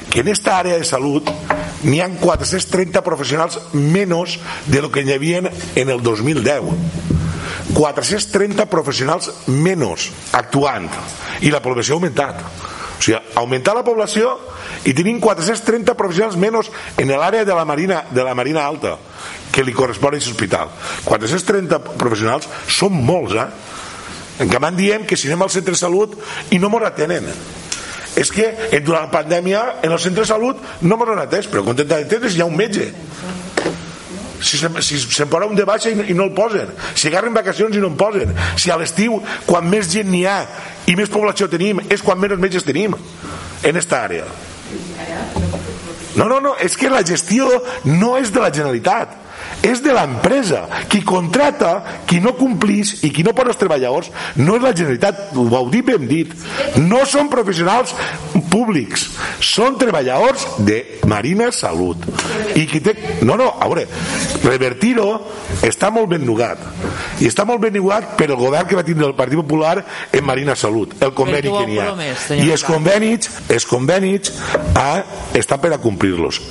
que en esta área de salud n'hi ha 430 professionals menys de lo que n'hi havia en el 2010. 430 professionals menys actuant, i la població ha augmentat. O sigui, ha augmentat la població i tenim 430 professionals menys en l'àrea de la Marina Alta que li correspon a aquest hospital. 430 professionals són molts, En canvi diem que si anem al centre de salut i no mos atenen. És que durant la pandèmia en el centre de salut no mos han atès, però quan t'han atès hi ha un metge. Si se'n posa un de baixa i no el posen, si agarren vacacions i no en posen, si a l'estiu quan més gent n'hi ha i més població tenim és quan menys metges tenim en esta àrea. No, és que la gestió no és de la Generalitat, és de l'empresa. Qui contrata, qui no complís i qui no posa els treballadors no és la Generalitat, ho vau dir ben dit, no són professionals públics, són treballadors de Marina Salut. I qui té... a veure, revertir-ho està molt ben nugat, i està molt ben nugat per el govern que va tindre el Partit Popular en Marina Salut, el conveni que n'hi ha, i els convenis estan per a complir-los.